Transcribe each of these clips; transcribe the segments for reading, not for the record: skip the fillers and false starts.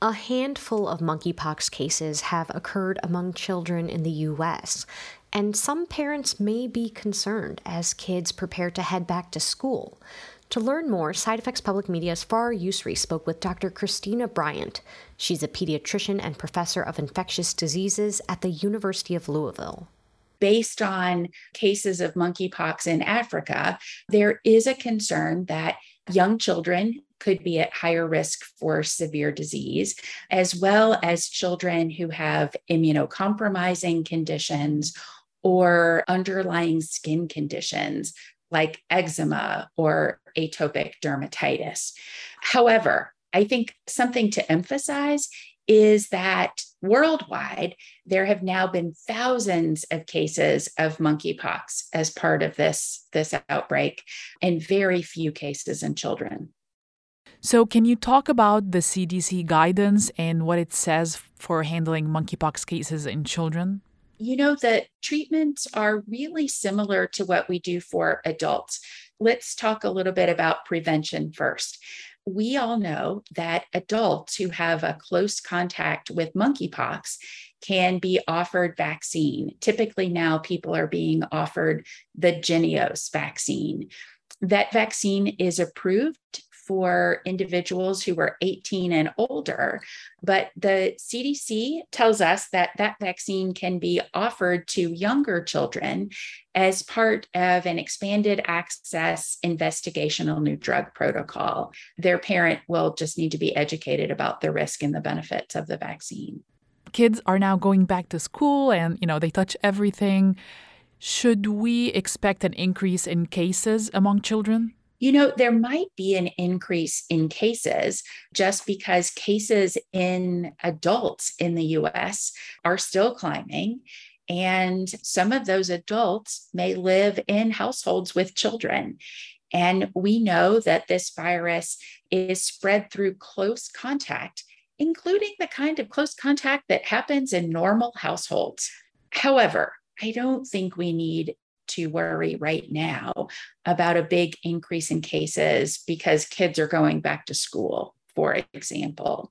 A handful of monkeypox cases have occurred among children in the U.S., and some parents may be concerned as kids prepare to head back to school. To learn more, SideEffects Public Media's Farah Yusri spoke with Dr. Christina Bryant. She's a pediatrician and professor of infectious diseases at the University of Louisville. Based on cases of monkeypox in Africa, there is a concern that young children could be at higher risk for severe disease, as well as children who have immunocompromising conditions or underlying skin conditions like eczema or atopic dermatitis. However, I think something to emphasize is that worldwide, there have now been thousands of cases of monkeypox as part of this outbreak, and very few cases in children. So can you talk about the CDC guidance and what it says for handling monkeypox cases in children? You know, the treatments are really similar to what we do for adults. Let's talk a little bit about prevention first. We all know that adults who have a close contact with monkeypox can be offered vaccine. Typically now people are being offered the Jynneos vaccine. That vaccine is approved for individuals who are 18 and older, but the CDC tells us that that vaccine can be offered to younger children as part of an expanded access investigational new drug protocol. Their parent will just need to be educated about the risk and the benefits of the vaccine. Kids are now going back to school and, they touch everything. Should we expect an increase in cases among children? There might be an increase in cases just because cases in adults in the US are still climbing. And some of those adults may live in households with children. And we know that this virus is spread through close contact, including the kind of close contact that happens in normal households. However, I don't think we need to worry right now about a big increase in cases because kids are going back to school, for example.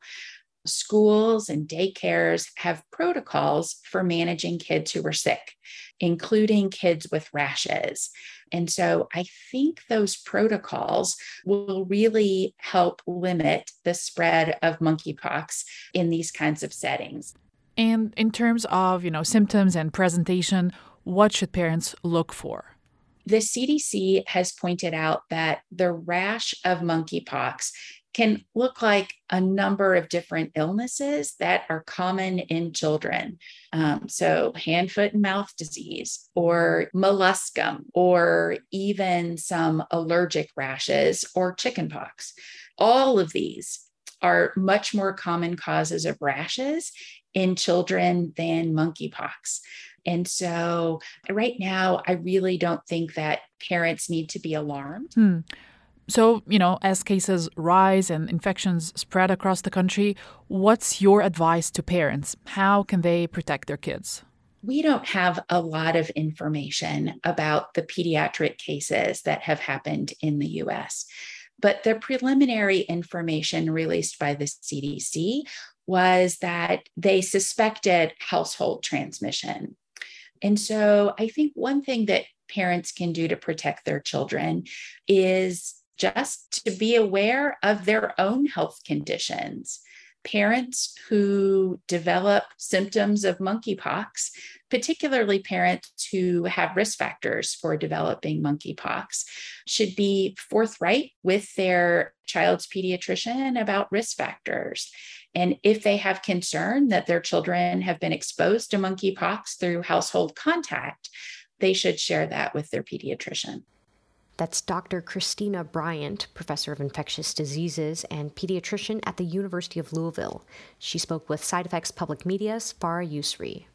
Schools and daycares have protocols for managing kids who are sick, including kids with rashes. And so I think those protocols will really help limit the spread of monkeypox in these kinds of settings. And in terms of, symptoms and presentation, what should parents look for? The CDC has pointed out that the rash of monkeypox can look like a number of different illnesses that are common in children. So hand, foot, and mouth disease, or molluscum, or even some allergic rashes or chickenpox. All of these are much more common causes of rashes in children than monkeypox. And so right now, I really don't think that parents need to be alarmed. So, as cases rise and infections spread across the country, what's your advice to parents? How can they protect their kids? We don't have a lot of information about the pediatric cases that have happened in the US, but the preliminary information released by the CDC was that they suspected household transmission. And so I think one thing that parents can do to protect their children is just to be aware of their own health conditions. Parents who develop symptoms of monkeypox, particularly parents who have risk factors for developing monkeypox, should be forthright with their child's pediatrician about risk factors. And if they have concern that their children have been exposed to monkeypox through household contact, they should share that with their pediatrician. That's Dr. Christina Bryant, professor of infectious diseases and pediatrician at the University of Louisville. She spoke with SideEffects Public Media's Farah Yusri.